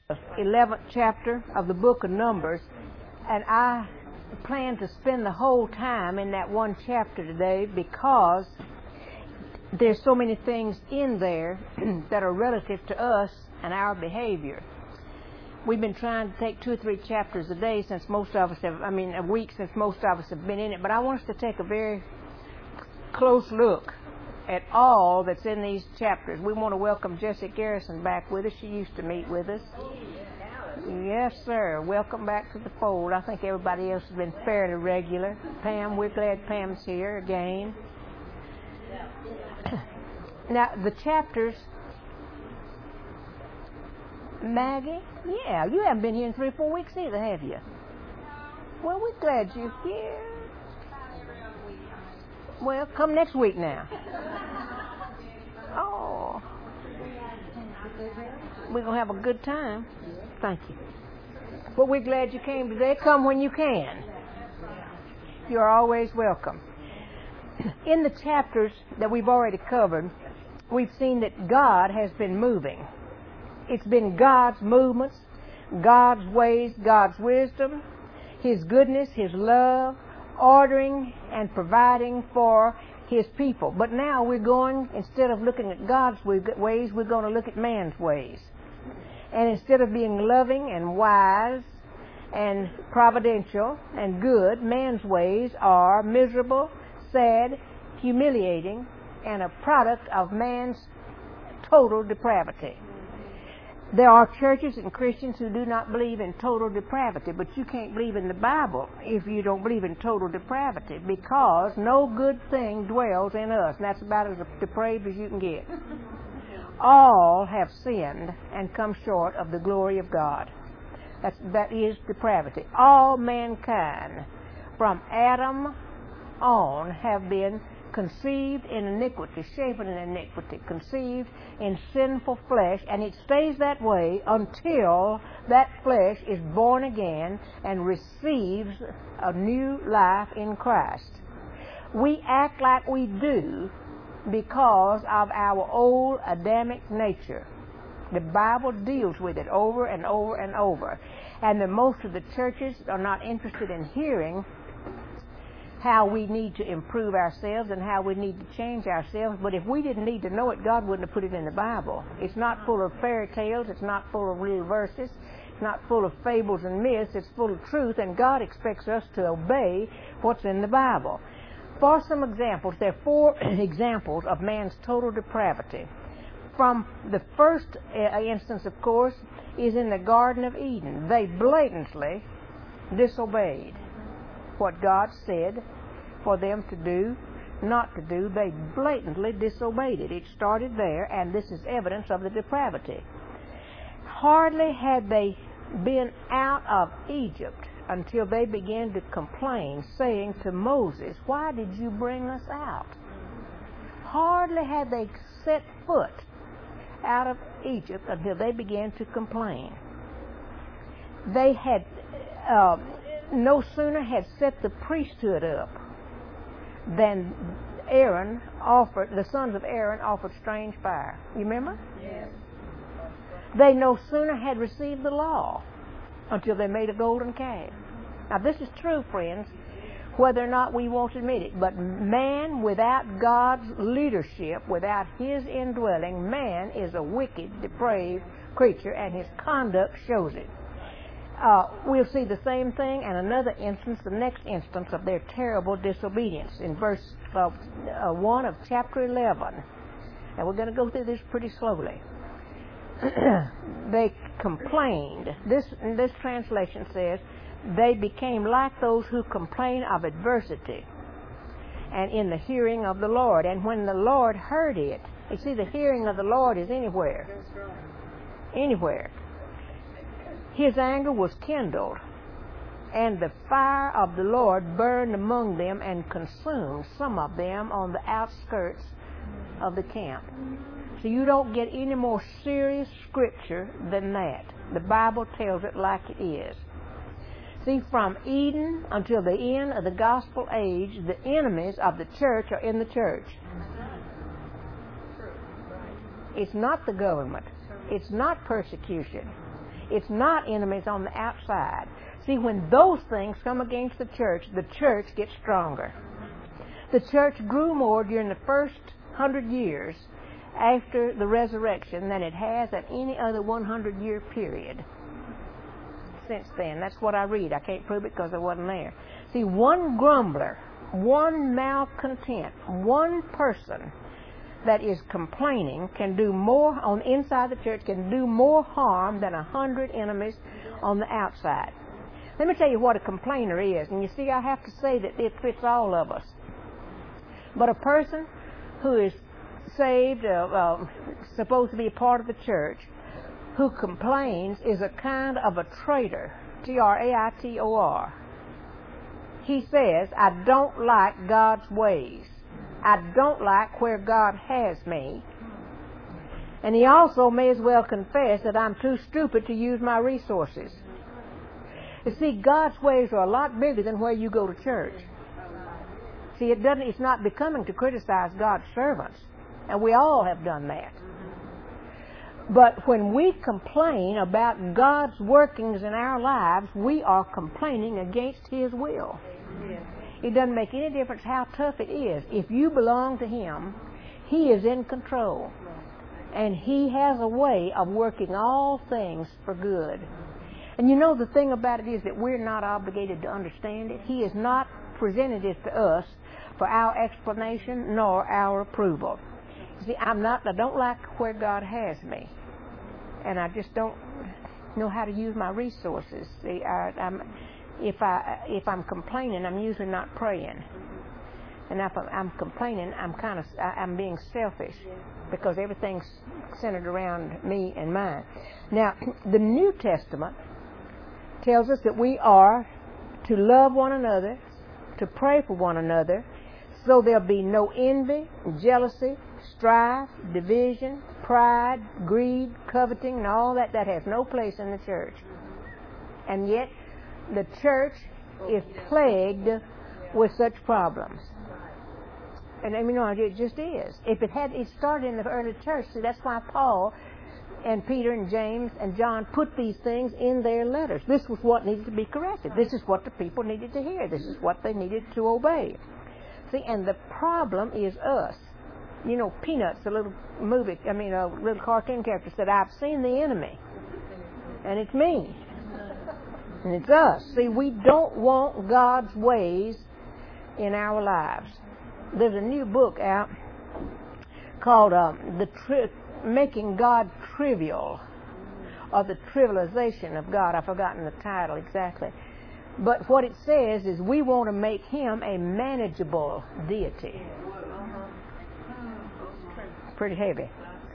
11th chapter of the book of Numbers, and I plan to spend the whole time in that one chapter today because there's so many things in there that are relative to us and our behavior. We've been trying to take 2 or 3 chapters a day since most of us have, a week since most of us have been in it, but I want us to take a very close look at all that's in these chapters. We want to welcome Jessie Garrison back with us. She used to meet with us. Yes, sir. Welcome back to the fold. I think everybody else has been fairly regular. Pam, we're glad Pam's here again. Now, the chapters... Maggie? Yeah, you haven't been here in 3 or 4 weeks either, have you? Well, we're glad you're here. Well, come next week now. Oh. We're going to have a good time. Thank you. But we're glad you came today. Come when you can. You're always welcome. In the chapters that we've already covered, we've seen that God has been moving. It's been God's movements, God's ways, God's wisdom, His goodness, His love, ordering and providing for His people. But now we're going, instead of looking at God's ways, we're going to look at man's ways. And instead of being loving and wise and providential and good, man's ways are miserable, sad, humiliating, and a product of man's total depravity. There are churches and Christians who do not believe in total depravity, but you can't believe in the Bible if you don't believe in total depravity, because no good thing dwells in us, and that's about as depraved as you can get. All have sinned and come short of the glory of God. That is depravity. All mankind, from Adam on, have been conceived in iniquity, shapen in iniquity, conceived in sinful flesh, and it stays that way until that flesh is born again and receives a new life in Christ. We act like we do because of our old Adamic nature. The Bible deals with it over and over and over, and most of the churches are not interested in hearing how we need to improve ourselves and how we need to change ourselves. But if we didn't need to know it, God wouldn't have put it in the Bible. It's not full of fairy tales. It's not full of real verses. It's not full of fables and myths. It's full of truth, and God expects us to obey what's in the Bible. For some examples, there are 4 examples of man's total depravity. From the first instance, of course, is in the Garden of Eden. They blatantly disobeyed what God said for them to do, not to do. They blatantly disobeyed it. It started there, and this is evidence of the depravity. Hardly had they been out of Egypt until they began to complain, saying to Moses, "Why did you bring us out?" Hardly had they set foot out of Egypt until they began to complain. They had no sooner had set the priesthood up than the sons of Aaron offered strange fire. You remember? Yes. They no sooner had received the law until they made a golden calf. Now this is true, friends, whether or not we want to admit it. But man without God's leadership, without His indwelling, man is a wicked, depraved creature, and his conduct shows it. We'll see the same thing in another instance, the next instance of their terrible disobedience in verse 1 of chapter 11. Now we're going to go through this pretty slowly. They complained. This translation says, they became like those who complain of adversity and in the hearing of the Lord. And when the Lord heard it, you see, the hearing of the Lord is anywhere. Anywhere. His anger was kindled, and the fire of the Lord burned among them and consumed some of them on the outskirts of the camp. So you don't get any more serious scripture than that. The Bible tells it like it is. See, from Eden until the end of the gospel age, the enemies of the church are in the church. It's not the government. It's not persecution. It's not enemies on the outside. See, when those things come against the church gets stronger. The church grew more during the first 100 years after the resurrection than it has at any other 100-year period since then. That's what I read. I can't prove it because I wasn't there. See, one grumbler, one malcontent, one person that is complaining can do more on the inside of the church, can do more harm than 100 enemies on the outside. Let me tell you what a complainer is. And you see, I have to say that it fits all of us. But a person who is saved, supposed to be a part of the church, who complains is a kind of a traitor, Traitor. He says, I don't like God's ways. I don't like where God has me. And he also may as well confess that I'm too stupid to use my resources. You see, God's ways are a lot bigger than where you go to church. See, it's not becoming to criticize God's servants. And we all have done that. But when we complain about God's workings in our lives, we are complaining against His will. It doesn't make any difference how tough it is. If you belong to Him, He is in control. And He has a way of working all things for good. And you know, the thing about it is that we're not obligated to understand it. He has not presented it to us for our explanation nor our approval. See, I don't like where God has me, and I just don't know how to use my resources. See, if I'm complaining, I'm usually not praying, and if I'm complaining, I'm being selfish because everything's centered around me and mine. Now, the New Testament tells us that we are to love one another, to pray for one another, so there'll be no envy, jealousy, strife, division, pride, greed, coveting, and all that has no place in the church. And yet, the church is plagued with such problems. And you know, it just is. If it started in the early church, see, that's why Paul and Peter and James and John put these things in their letters. This was what needed to be corrected. This is what the people needed to hear. This is what they needed to obey. See, and the problem is us. You know, Peanuts, a little cartoon character said, I've seen the enemy. And it's me. And it's us. See, we don't want God's ways in our lives. There's a new book out called Making God Trivial, or The Trivialization of God. I've forgotten the title exactly. But what it says is we want to make Him a manageable deity. Pretty heavy.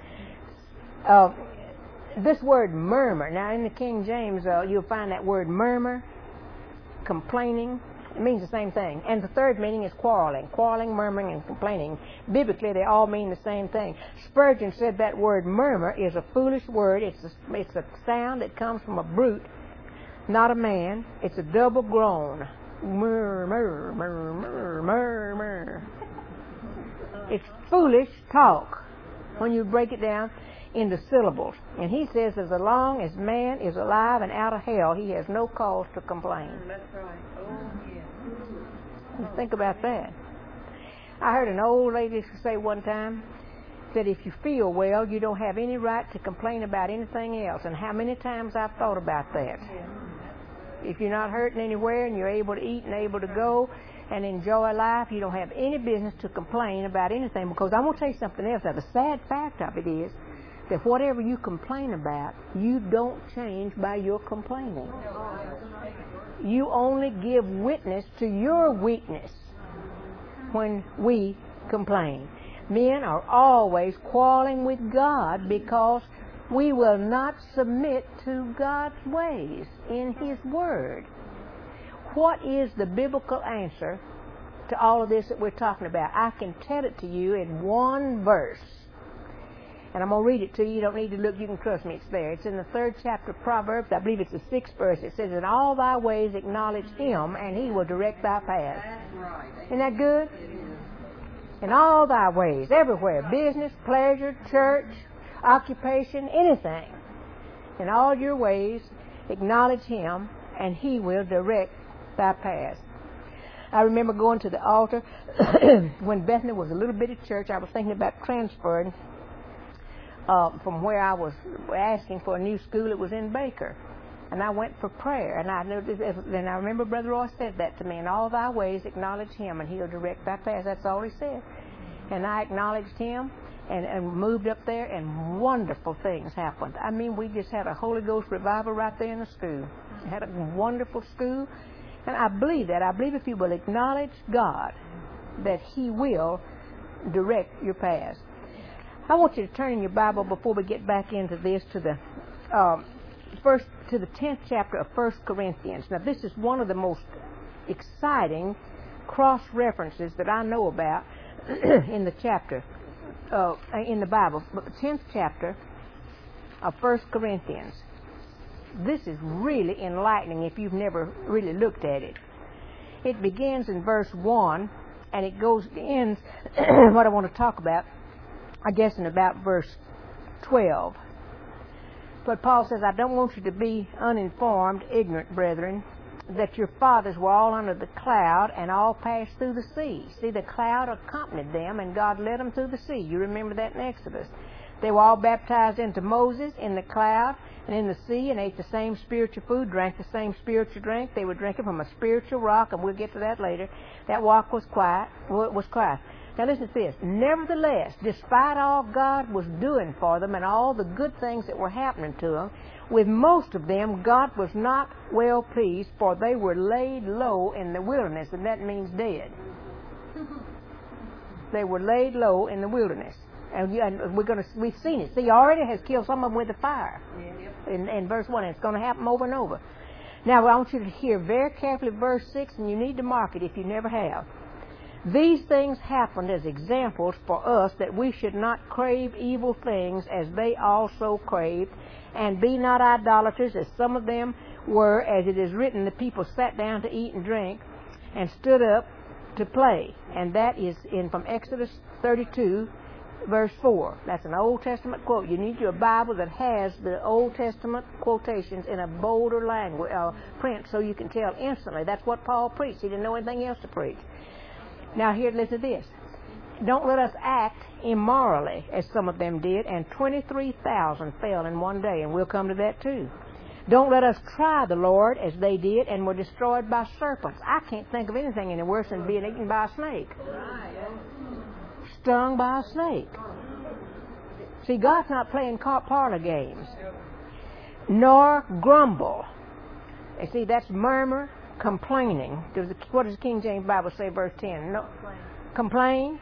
This word murmur, now in the King James you'll find that word murmur, complaining. It means the same thing. And the third meaning is quarreling. Quarreling, murmuring, and complaining. Biblically, they all mean the same thing. Spurgeon said that word murmur is a foolish word. It's a sound that comes from a brute, not a man. It's a double groan. Murmur, murmur, murmur. It's foolish talk when you break it down into syllables. And he says as long as man is alive and out of hell, he has no cause to complain. That's right. Oh, yeah. Think about that. I heard an old lady say one time that if you feel well, you don't have any right to complain about anything else. And how many times I've thought about that. If you're not hurting anywhere and you're able to eat and able to go and enjoy life, you don't have any business to complain about anything. Because I'm going to tell you something else. Now, the sad fact of it is that whatever you complain about, you don't change by your complaining. You only give witness to your weakness when we complain. Men are always quarreling with God because we will not submit to God's ways in His Word. What is the biblical answer to all of this that we're talking about? I can tell it to you in one verse. And I'm going to read it to you. You don't need to look. You can trust me. It's there. It's in the 3rd chapter of Proverbs. I believe it's the 6th verse. It says, in all thy ways acknowledge Him, and He will direct thy paths. That's right. Isn't that good? In all thy ways, everywhere. Business, pleasure, church, occupation, anything. In all your ways, acknowledge Him, and He will direct thy path. I remember going to the altar when Bethany was a little bitty church. I was thinking about transferring from where I was asking for a new school. It was in Baker. And I went for prayer. And I remember Brother Roy said that to me. In all thy ways, acknowledge Him, and He'll direct thy path. That's all he said. And I acknowledged Him and moved up there, and wonderful things happened. I mean, we just had a Holy Ghost revival right there in the school. We had a wonderful school. And I believe that. I believe if you will acknowledge God, that He will direct your path. I want you to turn in your Bible before we get back into this to the 10th chapter of 1 Corinthians. Now, this is one of the most exciting cross-references that I know about in the chapter, in the Bible. But the 10th chapter of 1 Corinthians. This is really enlightening if you've never really looked at it. It begins in verse 1, and it ends what I want to talk about, I guess, in about verse 12. But Paul says, I don't want you to be uninformed, ignorant, brethren, that your fathers were all under the cloud and all passed through the sea. See, the cloud accompanied them, and God led them through the sea. You remember that in Exodus. They were all baptized into Moses in the cloud and in the sea, and ate the same spiritual food, drank the same spiritual drink. They were drinking from a spiritual rock, and we'll get to that later. That rock was Christ. Now listen to this. Nevertheless, despite all God was doing for them and all the good things that were happening to them, with most of them God was not well pleased, for they were laid low in the wilderness, and that means dead. They were laid low in the wilderness. And we've seen it. See, He already has killed some of them with the fire. In verse 1, and it's going to happen over and over. Now, I want you to hear very carefully verse 6, and you need to mark it if you never have. These things happened as examples for us, that we should not crave evil things as they also craved, and be not idolaters as some of them were, as it is written, the people sat down to eat and drink and stood up to play. And that is from Exodus 32, verse 4. That's an Old Testament quote. You need your Bible that has the Old Testament quotations in a bolder language, print, so you can tell instantly. That's what Paul preached. He didn't know anything else to preach. Now here, listen to this. Don't let us act immorally as some of them did, and 23,000 fell in one day, and we'll come to that too. Don't let us try the Lord as they did and were destroyed by serpents. I can't think of anything any worse than being eaten by a snake. Stung by a snake. See, God's not playing parlor games. Nor grumble. You see, that's murmur, complaining. What does the King James Bible say, verse 10? No, complain.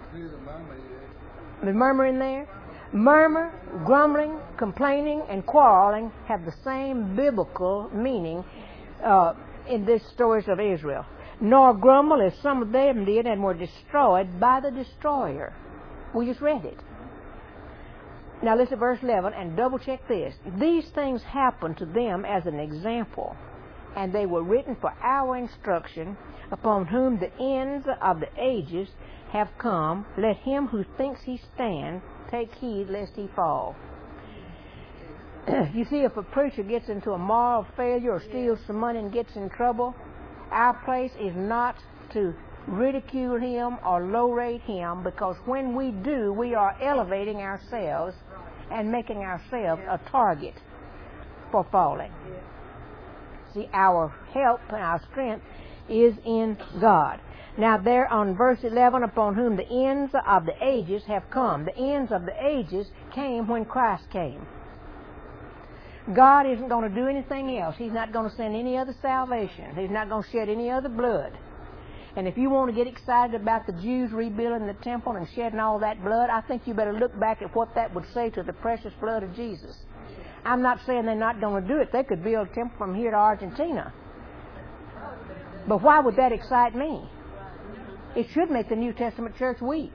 The murmur in there. Murmur, grumbling, complaining, and quarreling have the same biblical meaning in these stories of Israel. Nor grumble as some of them did and were destroyed by the destroyer. We just read it. Now listen to verse 11 and double check this. These things happened to them as an example, and they were written for our instruction, upon whom the ends of the ages have come. Let him who thinks he stands take heed lest he fall. You see, if a preacher gets into a moral failure or steals some money and gets in trouble, our place is not to ridicule him or low-rate him, because when we do, we are elevating ourselves and making ourselves a target for falling. See, our help and our strength is in God. Now there on verse 11, upon whom the ends of the ages have come. The ends of the ages came when Christ came. God isn't going to do anything else. He's not going to send any other salvation. He's not going to shed any other blood. And if you want to get excited about the Jews rebuilding the temple and shedding all that blood, I think you better look back at what that would say to the precious blood of Jesus. I'm not saying they're not going to do it. They could build a temple from here to Argentina. But why would that excite me? It should make the New Testament church weep.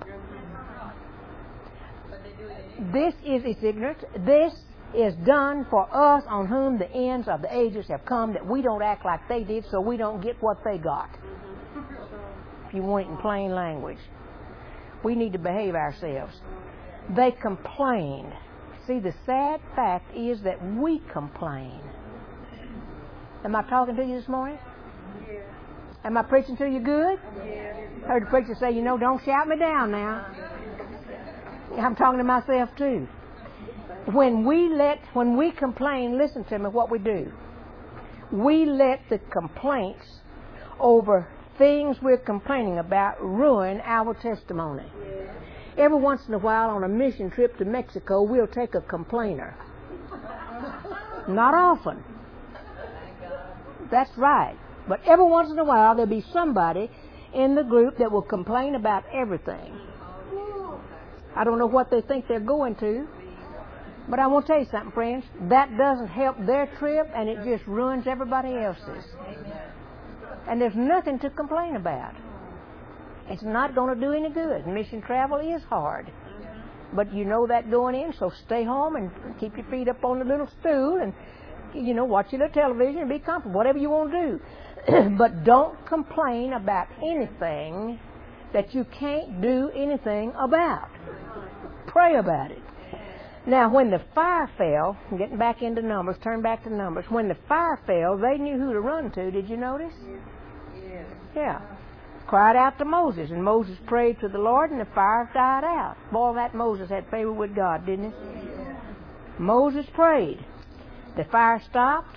It's ignorant. This is done for us, on whom the ends of the ages have come, that we don't act like they did, so we don't get what they got. If you want it in plain language, we need to behave ourselves. They complained. See, the sad fact is that we complain. Am I talking to you this morning? Yeah. Am I preaching to you good? Yeah. Heard the preacher say, don't shout me down now. I'm talking to myself too. When we complain, listen to me, what we do. We let the complaints over things we're complaining about ruin our testimony. Every once in a while on a mission trip to Mexico, we'll take a complainer. Not often. That's right. But every once in a while there'll be somebody in the group that will complain about everything. I don't know what they think they're going to, but I want to tell you something, friends. That doesn't help their trip, and it just ruins everybody else's. And there's nothing to complain about. It's not going to do any good. Mission travel is hard. But you know that going in, so stay home and keep your feet up on the little stool and, watch your little television and be comfortable, whatever you want to do. But don't complain about anything that you can't do anything about. Pray about it. Now, when the fire fell, getting back into Numbers, turn back to Numbers, when the fire fell, they knew who to run to. Did you notice? Yeah. Yeah. Cried out to Moses, and Moses prayed to the Lord, and the fire died out. Boy, that Moses had favor with God, didn't he? Yeah. Moses prayed. The fire stopped,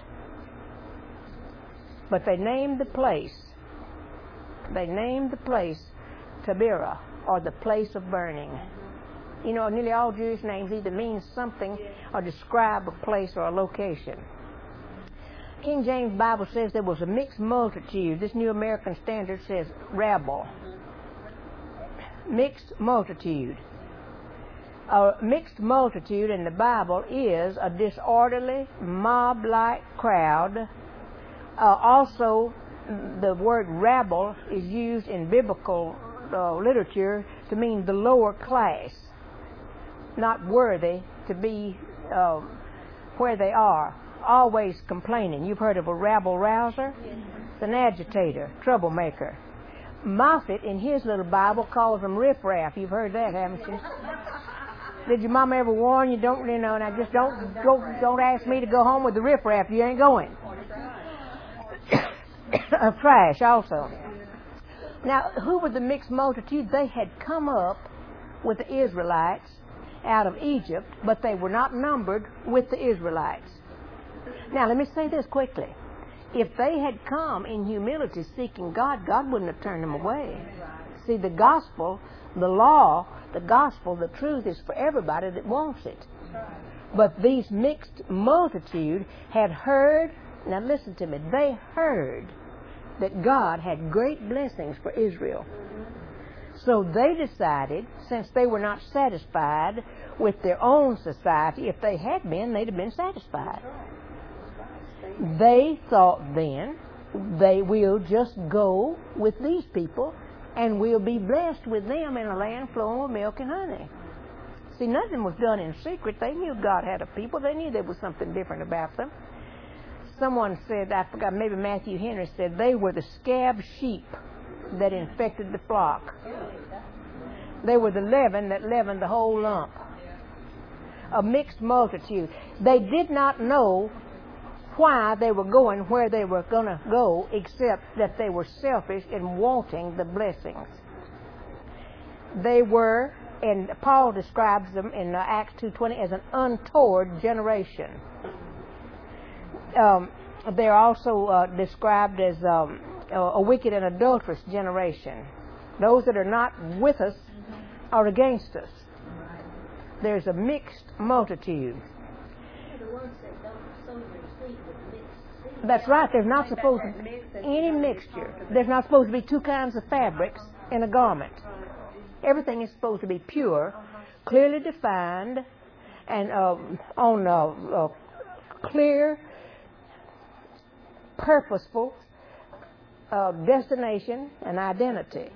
but they named the place. They named the place Taberah, or the place of burning. Nearly all Jewish names either mean something or describe a place or a location. King James Bible says there was a mixed multitude. This New American Standard says rabble. Mixed multitude. A mixed multitude in the Bible is a disorderly, mob-like crowd. Also, the word rabble is used in biblical literature to mean the lower class, not worthy to be where they are, always complaining. You've heard of a rabble-rouser? It's an agitator, troublemaker. Moffat, in his little Bible, calls them riffraff. You've heard that, haven't you? Did your mama ever warn you? Now just don't ask me to go home with the riffraff. You ain't going. Trash also. Now, who were the mixed multitude? They had come up with the Israelites out of Egypt, but they were not numbered with the Israelites. Now, let me say this quickly. If they had come in humility seeking God, God wouldn't have turned them away. See, the gospel, the law, the gospel, the truth is for everybody that wants it. But these mixed multitude had heard, now listen to me, they heard that God had great blessings for Israel. So they decided, since they were not satisfied with their own society, if they had been, they'd have been satisfied. They thought then, they will just go with these people and we'll be blessed with them in a land flowing with milk and honey. See, nothing was done in secret. They knew God had a people. They knew there was something different about them. Someone said, I forgot, maybe Matthew Henry said, they were the scab sheep that infected the flock. They were the leaven that leavened the whole lump. A mixed multitude. They did not know why they were going where they were going to go, except that they were selfish in wanting the blessings. They were, and Paul describes them in Acts 2:20 as an untoward generation. They're also described as a wicked and adulterous generation. Those that are not with us are against us. There's a mixed multitude. That's right. There's not supposed to be any mixture. There's not supposed to be two kinds of fabrics in a garment. Everything is supposed to be pure, clearly defined, and on a clear, purposeful destination and identity.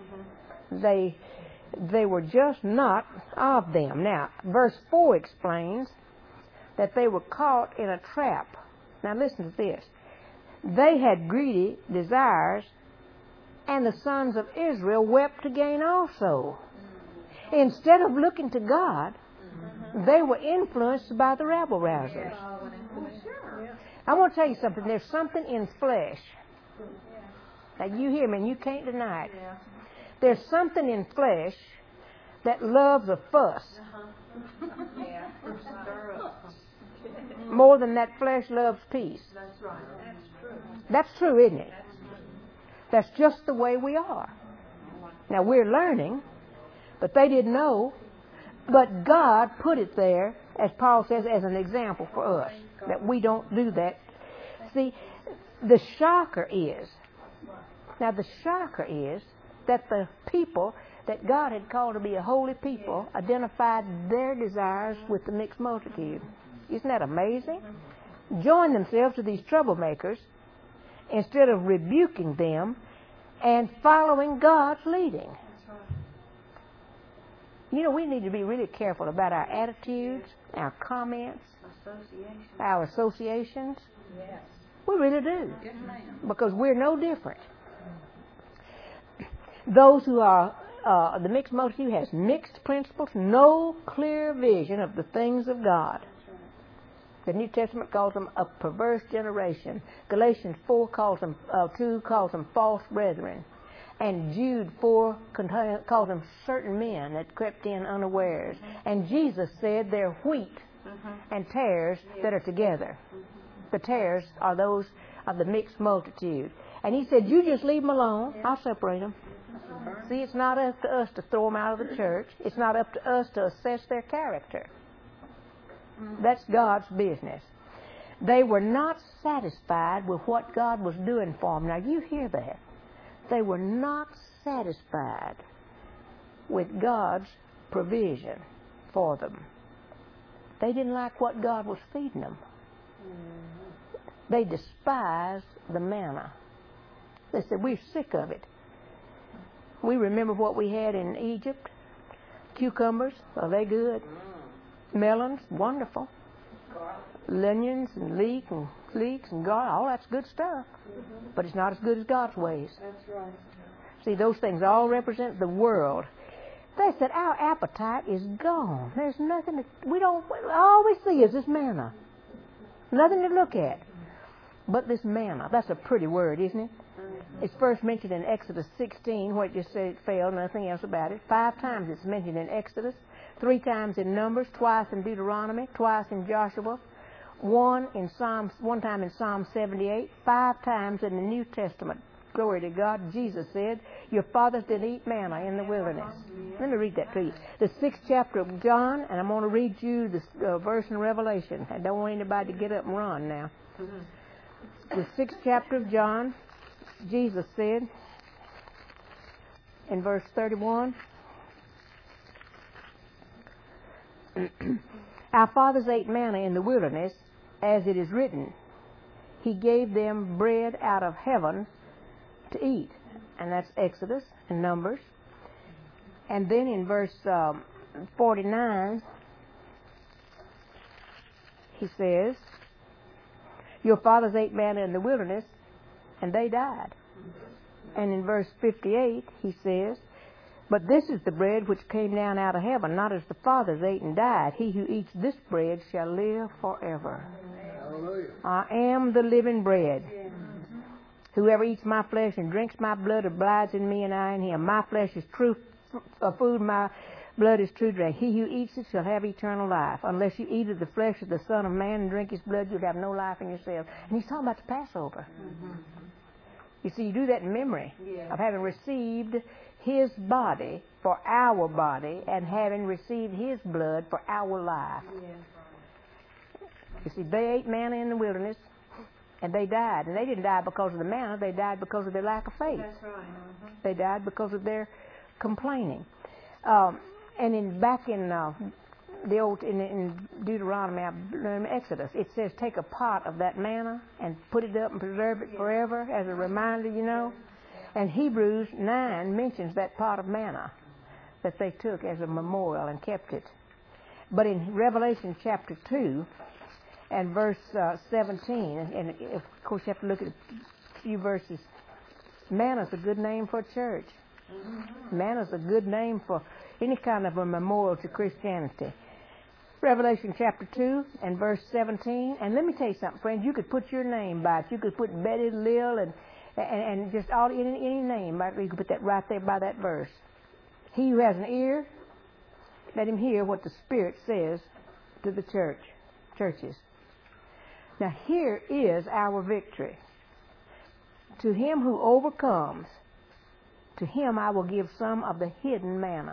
They were just not of them. Now, verse 4 explains that they were caught in a trap. Now, listen to this. They had greedy desires, and the sons of Israel wept to gain also. Instead of looking to God, They were influenced by the rabble rousers. I want to tell you something. There's something in flesh. Now you hear me, and you can't deny it. There's something in flesh that loves a fuss more than that flesh loves peace. That's right. That's true. That's true, isn't it? That's just the way we are. Now we're learning, but they didn't know. But God put it there, as Paul says, as an example for us, that we don't do that. See, the shocker is that the people that God had called to be a holy people identified their desires with the mixed multitude. Isn't that amazing? Joined themselves to these troublemakers instead of rebuking them and following God's leading. You know, we need to be really careful about our attitudes, our comments, our associations. Yes. We really do. Yes, ma'am. Because we're no different. Those who are, the mixed multitude has mixed principles, no clear vision of the things of God. The New Testament calls them a perverse generation. Galatians 4 calls them, 2 calls them false brethren. And Jude 4 calls them certain men that crept in unawares. And Jesus said they're wheat and tares that are together. The tares are those of the mixed multitude. And he said, you just leave them alone. I'll separate them. See, it's not up to us to throw them out of the church. It's not up to us to assess their character. That's God's business. They were not satisfied with what God was doing for them. Now, you hear that. They were not satisfied with God's provision for them. They didn't like what God was feeding them. They despised the manna. They said, we're sick of it. We remember what we had in Egypt. Cucumbers, are they good? Melons, wonderful. Onions and leeks and garlic, all that's good stuff. But it's not as good as God's ways. That's right. See, those things all represent the world. They said, our appetite is gone. There's nothing all we see is this manna. Nothing to look at. But this manna, that's a pretty word, isn't it? It's first mentioned in Exodus 16, where it just said it fell, nothing else about it. 5 times it's mentioned in Exodus, 3 times in Numbers, twice in Deuteronomy, twice in Joshua, one time in Psalm 78, 5 times in the New Testament. Glory to God. Jesus said, your fathers did eat manna in the wilderness. Let me read that to you. The 6th chapter of John, and I'm going to read you this verse in Revelation. I don't want anybody to get up and run now. The 6th chapter of John, Jesus said in verse 31, our fathers ate manna in the wilderness, as it is written, he gave them bread out of heaven to eat. And that's Exodus and Numbers. And then in verse 49, he says, your fathers ate manna in the wilderness, and they died. And in verse 58, he says, but this is the bread which came down out of heaven, not as the fathers ate and died. He who eats this bread shall live forever. Hallelujah. I am the living bread. Whoever eats my flesh and drinks my blood abides in me and I in him. My flesh is true food, my blood is true drink. He who eats it shall have eternal life. Unless you eat of the flesh of the Son of Man and drink his blood, you'll have no life in yourself. And he's talking about the Passover. You see, you do that in memory of having received his body for our body and having received his blood for our life. You see, they ate manna in the wilderness and they died. And they didn't die because of the manna, they died because of their lack of faith. That's right. They died because of their complaining. And back in Deuteronomy, Exodus, it says take a pot of that manna and put it up and preserve it forever as a reminder, you know. And Hebrews 9 mentions that pot of manna that they took as a memorial and kept it. But in Revelation chapter 2 and verse 17, and of course you have to look at a few verses, manna's a good name for a church. Manna's a good name for any kind of a memorial to Christianity. Revelation chapter 2 and verse 17. And let me tell you something, friends. You could put your name by it. You could put Betty Lil and just any name. You could put that right there by that verse. He who has an ear, let him hear what the Spirit says to the churches. Now here is our victory. To him who overcomes, to him I will give some of the hidden manna.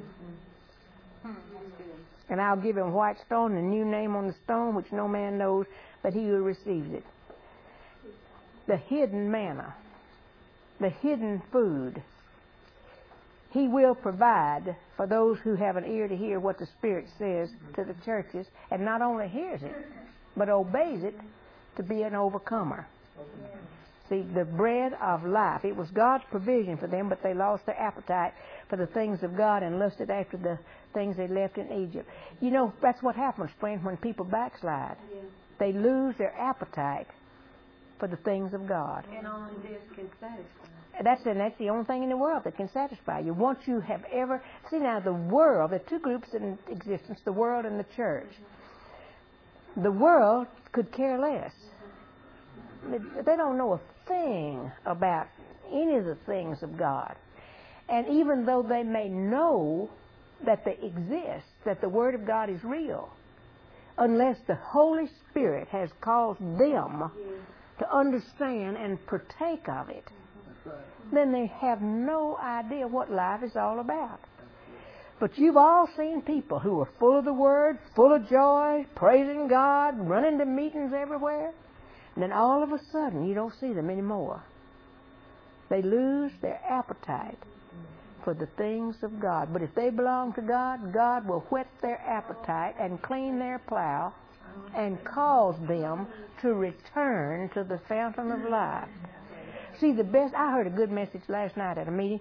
And I'll give him white stone and a new name on the stone, which no man knows but he who receives it. The hidden manna, the hidden food. He will provide for those who have an ear to hear what the Spirit says to the churches, and not only hears it, but obeys it to be an overcomer. See, the bread of life. It was God's provision for them, but they lost their appetite for the things of God and lusted after the things they left in Egypt. You know, that's what happens, friends, when people backslide. They lose their appetite for the things of God. And only this can satisfy. That's the only thing in the world that can satisfy you. Once you have ever... See, now, the world, there are two groups in existence, the world and the church. The world could care less. They don't know a thing about any of the things of God. And even though they may know that they exist, that the Word of God is real, unless the Holy Spirit has caused them to understand and partake of it, then they have no idea what life is all about. But you've all seen people who are full of the Word, full of joy, praising God, running to meetings everywhere. And then all of a sudden, you don't see them anymore. They lose their appetite for the things of God. But if they belong to God, God will whet their appetite and clean their plow and cause them to return to the fountain of life. See, I heard a good message last night at a meeting.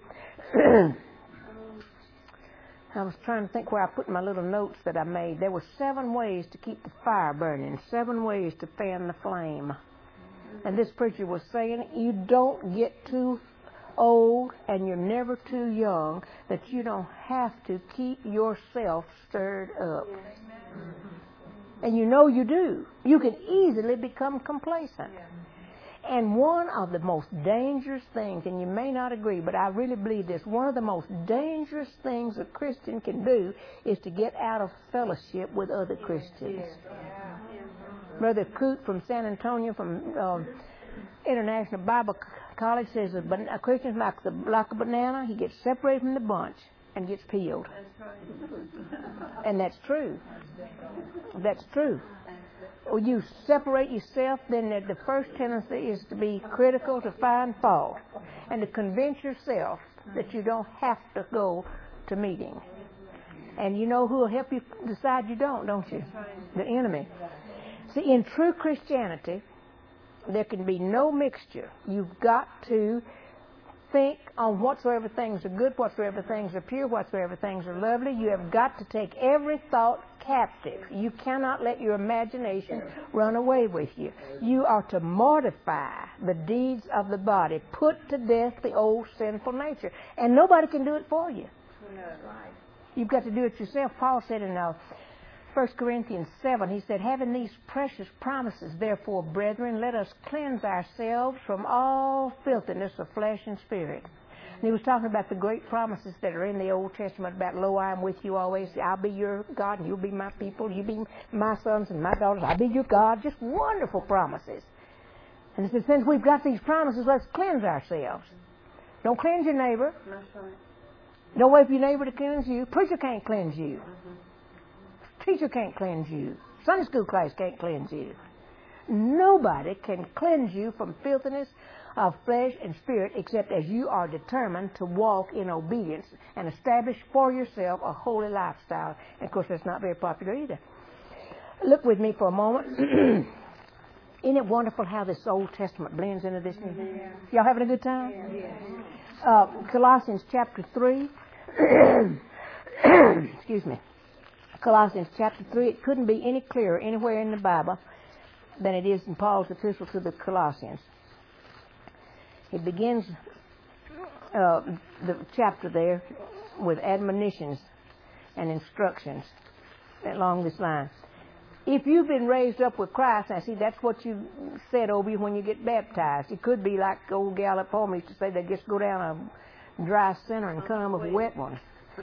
I was trying to think where I put my little notes that I made. There were 7 ways to keep the fire burning, 7 ways to fan the flame. And this preacher was saying, you don't get too old and you're never too young that you don't have to keep yourself stirred up. And you know you do. You can easily become complacent. And one of the most dangerous things, and you may not agree, but I really believe this, one of the most dangerous things a Christian can do is to get out of fellowship with other Christians. Brother Coote from San Antonio, from International Bible College, says a Christian's like a banana. He gets separated from the bunch and gets peeled. And that's true. That's true. When you separate yourself, then the first tendency is to be critical, to find fault, and to convince yourself that you don't have to go to meeting. And you know who will help you decide you don't you? The enemy. See, in true Christianity, there can be no mixture. You've got to think on whatsoever things are good, whatsoever things are pure, whatsoever things are lovely. You have got to take every thought captive. You cannot let your imagination run away with you. You are to mortify the deeds of the body, put to death the old sinful nature. And nobody can do it for you. You've got to do it yourself. Paul said in 1 Corinthians 7, he said, having these precious promises, therefore, brethren, let us cleanse ourselves from all filthiness of flesh and spirit. And he was talking about the great promises that are in the Old Testament about, lo, I am with you always. I'll be your God and you'll be my people. You'll be my sons and my daughters. I'll be your God. Just wonderful promises. And he said, since we've got these promises, let's cleanse ourselves. Don't cleanse your neighbor. That's right. Don't wait for your neighbor to cleanse you. Preacher can't cleanse you. Teacher can't cleanse you. Sunday school class can't cleanse you. Nobody can cleanse you from filthiness of flesh and spirit except as you are determined to walk in obedience and establish for yourself a holy lifestyle. And of course, that's not very popular either. Look with me for a moment. Isn't it wonderful how this Old Testament blends into this new? Y'all having a good time? Colossians chapter 3. Excuse me. Colossians chapter 3. It couldn't be any clearer anywhere in the Bible than it is in Paul's epistle to the Colossians. He begins the chapter there with admonitions and instructions. along this line. If you've been raised up with Christ, now see, that's what you said over you when you get baptized. It could be like old gal up home used to say, they just go down a dry center and come with a wet one.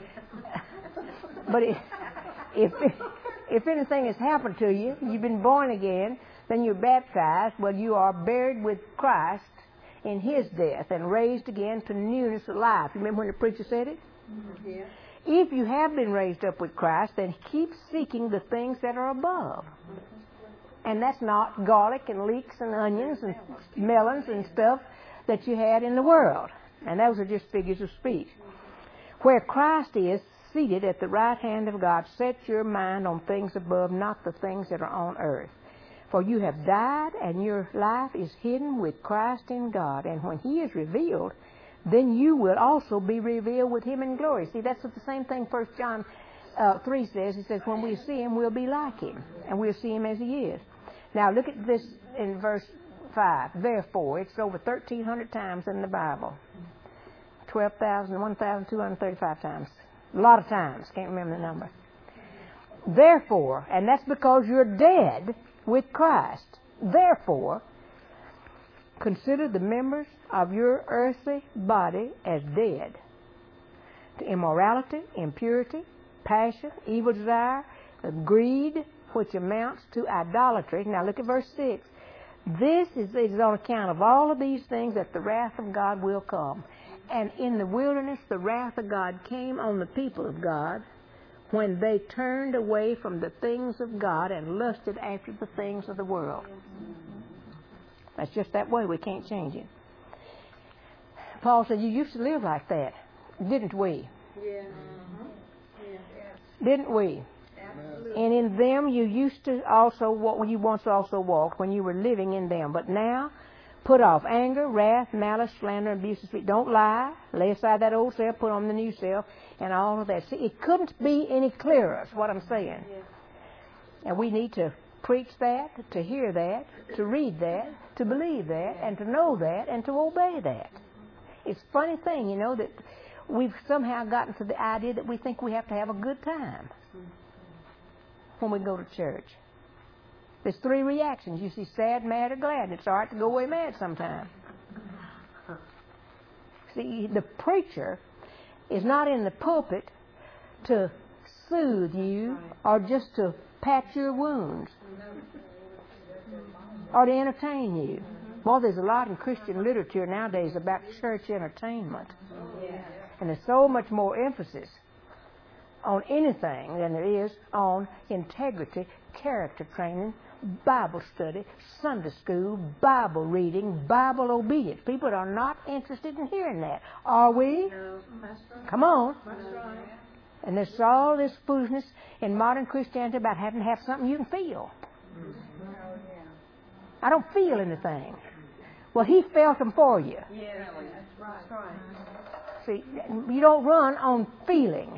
But if anything has happened to you, you've been born again, then you're baptized. Well, you are buried with Christ in His death and raised again to newness of life. You remember when the preacher said it? Yeah. If you have been raised up with Christ, then keep seeking the things that are above. And that's not garlic and leeks and onions and melons and stuff that you had in the world. And those are just figures of speech. Where Christ is seated at the right hand of God, set your mind on things above, not the things that are on earth. For you have died, and your life is hidden with Christ in God. And when He is revealed, then you will also be revealed with Him in glory. See, that's what the same thing 1 John 3 says. It says, when we see Him, we'll be like Him, and we'll see Him as He is. Now, look at this in verse 5. Therefore, it's over 1,300 times in the Bible. 1,235 times. A lot of times. Can't remember the number. Therefore, and that's because you're dead with Christ. Therefore, consider the members of your earthly body as dead to immorality, impurity, passion, evil desire, greed, which amounts to idolatry. Now look at verse 6. This is on account of all of these things that the wrath of God will come. And in the wilderness, the wrath of God came on the people of God when they turned away from the things of God and lusted after the things of the world. That's just that way. We can't change it. Paul said, you used to live like that, didn't we? Yeah. Didn't we? Absolutely. And in them you used to also walk, you once also walked when you were living in them. But now, put off anger, wrath, malice, slander, abuse of speech. Don't lie. Lay aside that old self, put on the new self, and all of that. See, it couldn't be any clearer, is what I'm saying. Yeah. And we need to preach that, to hear that, to read that, to believe that, and to know that, and to obey that. It's a funny thing, you know, that we've somehow gotten to the idea that we think we have to have a good time when we go to church. There's three reactions. You see sad, mad, or glad. It's all right to go away mad sometime. See, the preacher is not in the pulpit to soothe you or just to pat your wounds or to entertain you. Well, there's a lot in Christian literature nowadays about church entertainment. And there's so much more emphasis on anything than there is on integrity, character training, Bible study, Sunday school, Bible reading, Bible obedience. People are not interested in hearing that. Are we? No, that's right. Come on. That's right. And there's all this foolishness in modern Christianity about having to have something you can feel. I don't feel anything. Well, He felt them for you. Yeah, that's right. That's right. See, you don't run on feeling.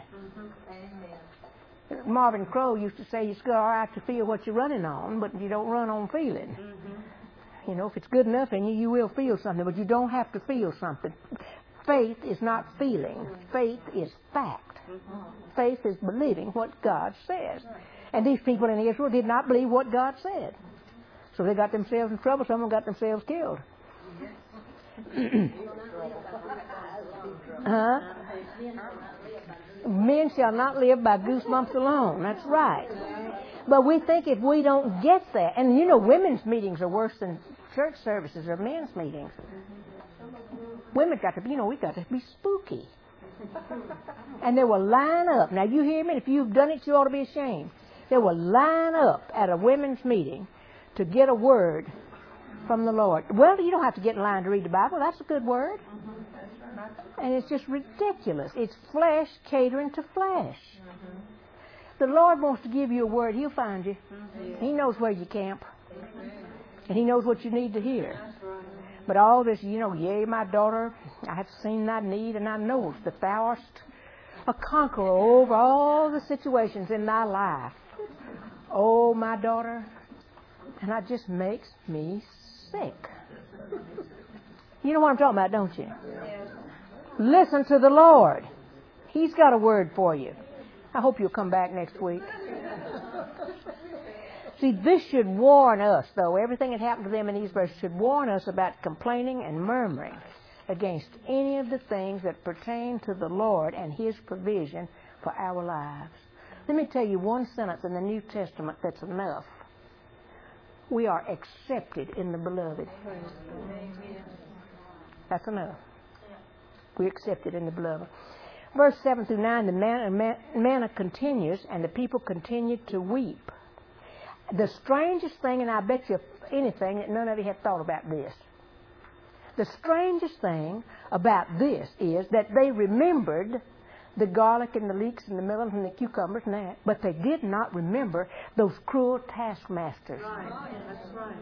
Marvin Crowe used to say it's all right to feel what you're running on, but you don't run on feeling. You know, if it's good enough in you, you will feel something, but you don't have to feel something. Faith is not feeling. Faith is fact. Faith is believing what God says. And these people in Israel did not believe what God said. So they got themselves in trouble. Some of them got themselves killed. Huh? Men shall not live by goosebumps alone. That's right. But we think if we don't get that, and you know, women's meetings are worse than church services or men's meetings. Women got to be, we got to be spooky. And they will line up. Now you hear me? If you've done it, you ought to be ashamed. They will line up at a women's meeting to get a word from the Lord. Well, you don't have to get in line to read the Bible. That's a good word. And it's just ridiculous. It's flesh catering to flesh. The Lord wants to give you a word. He'll find you. He knows where you camp. And He knows what you need to hear. But all this, yea, my daughter, I have seen thy need, and I know that thou art a conqueror over all the situations in thy life. Oh, my daughter. And that just makes me sick. You know what I'm talking about, don't you? Listen to the Lord. He's got a word for you. I hope you'll come back next week. See, this should warn us, though. Everything that happened to them in these verses should warn us about complaining and murmuring against any of the things that pertain to the Lord and His provision for our lives. Let me tell you one sentence in the New Testament that's enough. We are accepted in the Beloved. That's enough. We're accepted in the Beloved. Verse 7 through 9, the manna continues, and the people continue to weep. The strangest thing, and I bet you anything that none of you have thought about this. The strangest thing about this is that they remembered the garlic and the leeks and the melons and the cucumbers and that, but they did not remember those cruel taskmasters. Right. That's right.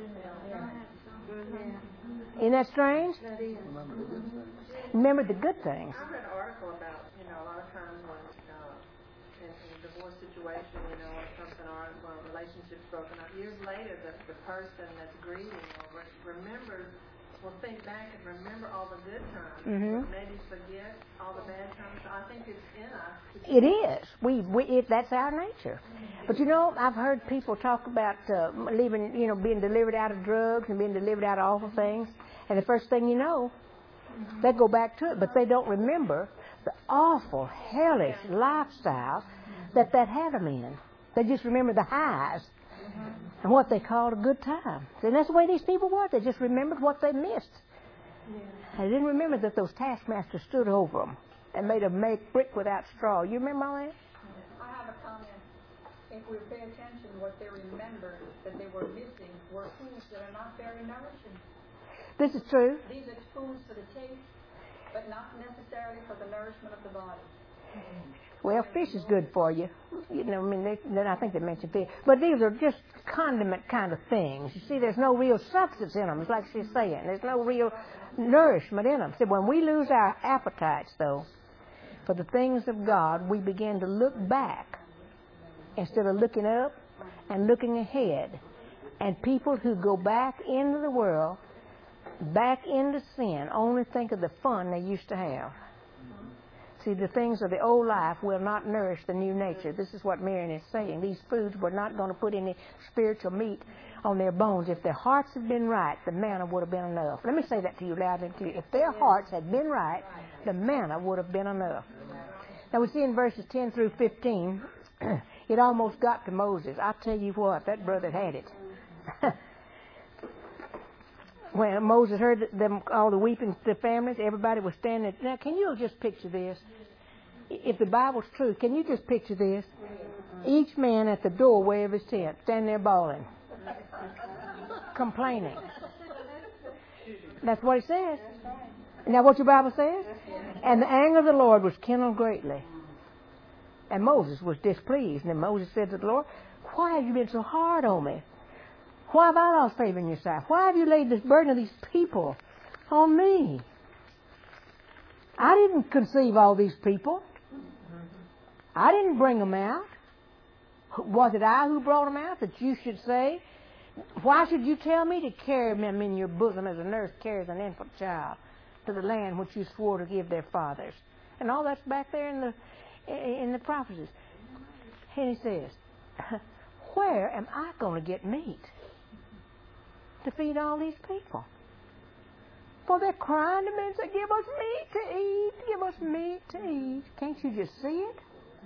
Isn't that strange? That is. Remember the good things. I read an article about, a lot of times when in a divorce situation, or something, or when a relationship's broken up, years later, the person that's grieving will think back and remember all the good times, but maybe forget all the bad times. So I think it's in us. It is. That's our nature. But I've heard people talk about being delivered out of drugs and being delivered out of awful things, and the first thing you know, they go back to it, but they don't remember the awful, hellish lifestyle that had them in. They just remember the highs and what they called a good time. And that's the way these people were. They just remembered what they missed. They didn't remember that those taskmasters stood over them and made them make brick without straw. You remember all that? I have a comment. If we pay attention, what they remembered that they were missing were foods that are not very nourishing. This is true. These are foods for the taste, but not necessarily for the nourishment of the body. Well, fish is good for you. I think they mentioned fish. But these are just condiment kind of things. You see, there's no real substance in them. It's like she's saying. There's no real nourishment in them. See, when we lose our appetites, though, for the things of God, we begin to look back instead of looking up and looking ahead. And people who go back into the world, back into sin, only think of the fun they used to have. See, the things of the old life will not nourish the new nature. This is what Marion is saying. These foods were not going to put any spiritual meat on their bones. If their hearts had been right, the manna would have been enough. Let me say that to you loud and clear. If their hearts had been right, the manna would have been enough. Now we see in verses 10 through 15, it almost got to Moses. I tell you what, that brother had it. When Moses heard them, all the weeping, the families, everybody was standing. Now, can you just picture this? If the Bible's true, can you just picture this? Each man at the doorway of his tent, standing there bawling, complaining. That's what it says. Isn't that what your Bible says? And the anger of the Lord was kindled greatly. And Moses was displeased. And then Moses said to the Lord, "Why have you been so hard on me? Why have I lost favor in your sight? Why have you laid this burden of these people on me? I didn't conceive all these people. I didn't bring them out. Was it I who brought them out that you should say, why should you tell me to carry them in your bosom as a nurse carries an infant child to the land which you swore to give their fathers?" And all that's back there in the prophecies. And he says, "Where am I going to get meat to feed all these people? For they're crying to me and say, 'Give us meat to eat, give us meat to eat.' Can't you just see it?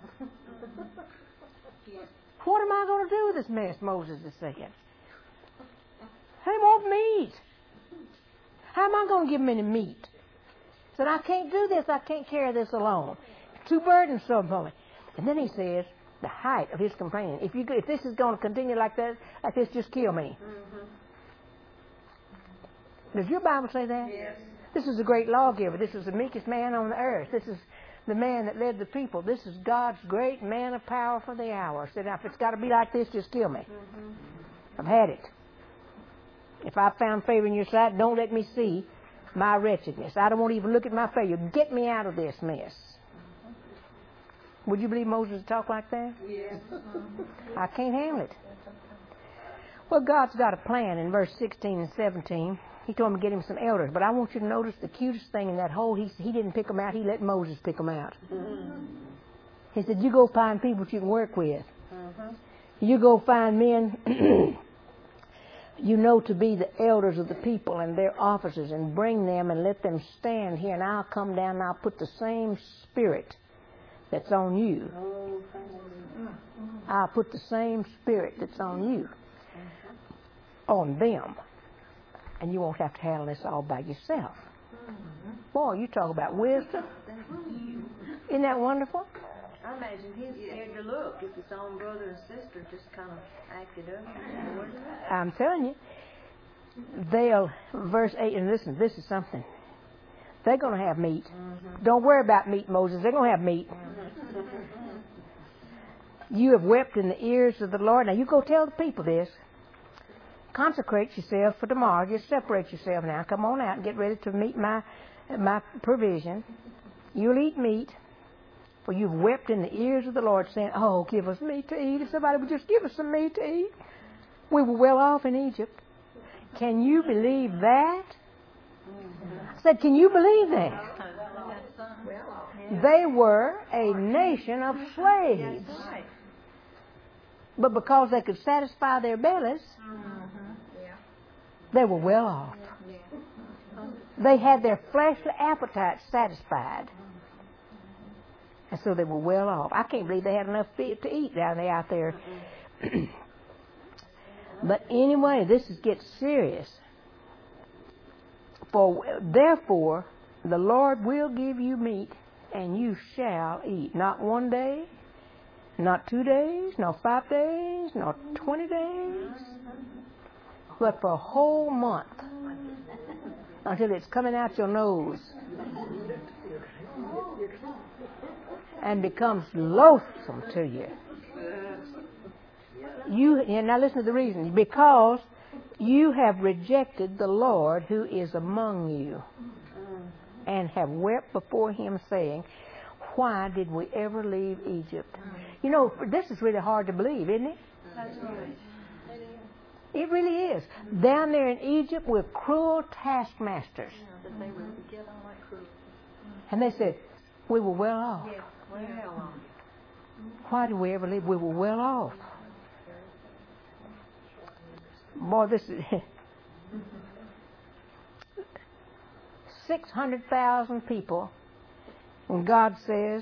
What am I going to do with this mess?" Moses is saying. They want meat. How am I going to give them any meat? He said, "I can't do this. I can't carry this alone. Too burdensome for me." And then he says, the height of his complaining, if this is going to continue like this, just kill me. Does your Bible say that? Yes. This is a great lawgiver. This is the meekest man on the earth. This is the man that led the people. This is God's great man of power for the hour. Said, "Now, if it's got to be like this, just kill me. I've had it. If I've found favor in your sight, don't let me see my wretchedness. I don't want to even look at my failure. Get me out of this mess." Would you believe Moses would talk like that? Yes. I can't handle it. Well, God's got a plan in verse 16 and 17. He told him to get him some elders. But I want you to notice the cutest thing in that whole, he didn't pick them out. He let Moses pick them out. He said, "You go find people that you can work with. You go find men you know to be the elders of the people and their officers, and bring them and let them stand here, and I'll come down and I'll put the same spirit that's on you. I'll put the same spirit that's on you on them. And you won't have to handle this all by yourself. Boy, you talk about wisdom. Isn't that wonderful? I imagine he's scared to look if his own brother and sister just kind of acted up. I'm telling you, they'll, verse 8, and listen, this is something. They're going to have meat. Don't worry about meat, Moses. They're going to have meat. You have wept in the ears of the Lord. Now, you go tell the people this. Consecrate yourself for tomorrow. Just separate yourself now. Come on out and get ready to meet my provision. You'll eat meat. For you've wept in the ears of the Lord, saying, oh, give us meat to eat. If somebody would just give us some meat to eat. We were well off in Egypt. Can you believe that? I said, can you believe that? They were a nation of slaves. But because they could satisfy their bellies, they were well off. They had their fleshly appetites satisfied. And so they were well off. I can't believe they had enough to eat down there out there. But anyway, this gets serious. Therefore, the Lord will give you meat, and you shall eat. Not 1 day, not 2 days, not 5 days, not 20 days, but for a whole month, until it's coming out your nose and becomes loathsome to you. Now listen to the reason. Because you have rejected the Lord who is among you, and have wept before him, saying, why did we ever leave Egypt? You know, this is really hard to believe, isn't it? That's right. It really is. Down there in Egypt with cruel taskmasters. That they would get on like cruel. And they said, we were well off. Yes, well off. Why did we ever leave? We were well off. Boy, this is 600,000 people. When God says,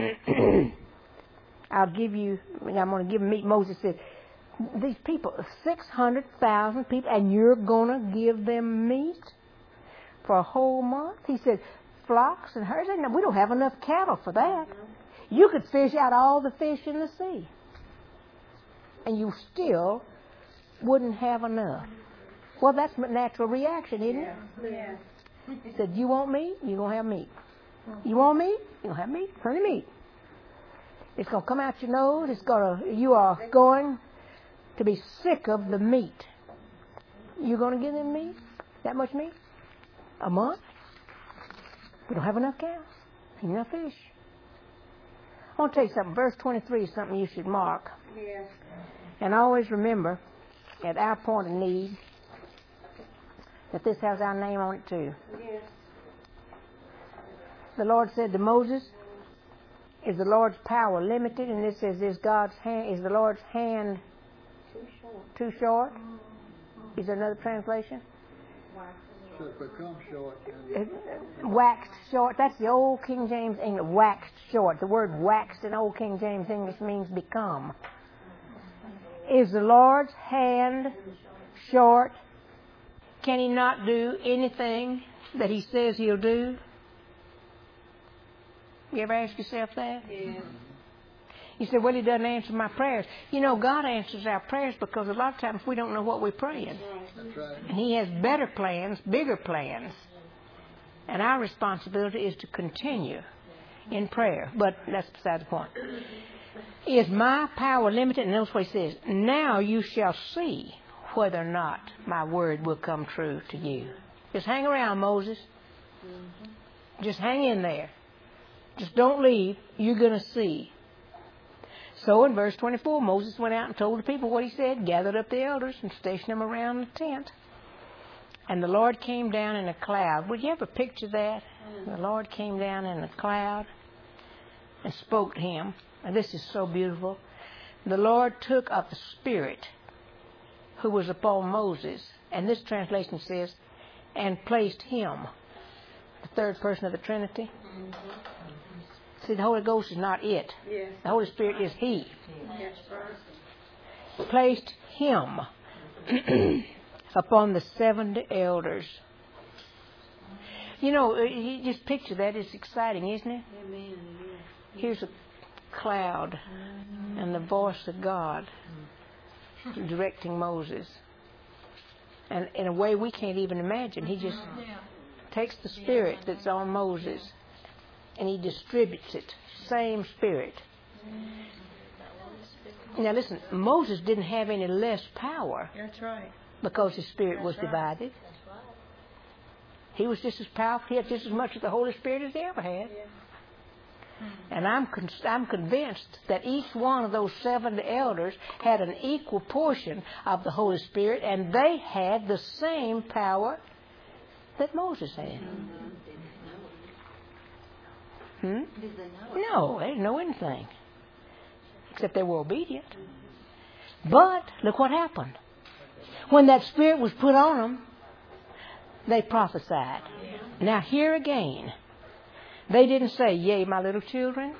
I'll give you, I'm going to give them meat. Moses said, these people, 600,000 people, and you're going to give them meat for a whole month? He said, flocks and herds. No, we don't have enough cattle for that. You could fish out all the fish in the sea, and you still wouldn't have enough. Well, that's a natural reaction, isn't it? Yeah. He said, you want meat? You're going to have meat. You want meat? You're going to have meat. Plenty of meat. It's going to come out your nose. You are going to be sick of the meat. You're going to give them meat? That much meat? A month? We don't have enough cows. Enough fish. I want to tell you something. Verse 23 is something you should mark. Yes. And always remember, at our point of need, that this has our name on it too. Yes. The Lord said to Moses, is the Lord's power limited? And this says, is the Lord's hand too short? Is there another translation? Should become short. Waxed short. That's the old King James English. Waxed short. The word waxed in old King James English means become. Is the Lord's hand short? Can he not do anything that he says he'll do? You ever ask yourself that? Yes. You say, well, he doesn't answer my prayers. You know, God answers our prayers because a lot of times we don't know what we're praying. That's right. And he has better plans, bigger plans. And our responsibility is to continue in prayer. But that's beside the point. Is my power limited? And notice what he says. Now you shall see whether or not my word will come true to you. Just hang around, Moses. Just hang in there. Just don't leave. You're going to see. So in verse 24, Moses went out and told the people what he said, gathered up the elders and stationed them around the tent. And the Lord came down in a cloud. Would you ever picture that? The Lord came down in a cloud and spoke to him. And this is so beautiful. the Lord took of the Spirit who was upon Moses, and this translation says, and placed him, the third person of the Trinity. See, the Holy Ghost is not it. Yes. The Holy Spirit is He. Yes, right. Placed him upon the 70 elders. You know, you just picture that. It's exciting, isn't it? Amen. Here's a cloud and the voice of God directing Moses. And in a way we can't even imagine. He just takes the Spirit that's on Moses and He distributes it. Same Spirit. Now listen, Moses didn't have any less power. That's right. Because his spirit was divided. He was just as powerful. He had just as much of the Holy Spirit as he ever had. And I'm convinced that each one of those 70 elders had an equal portion of the Holy Spirit, and they had the same power that Moses had. No, they didn't know anything. Except they were obedient. But look what happened. When that Spirit was put on them, they prophesied. Now here again, they didn't say, yea, my little children,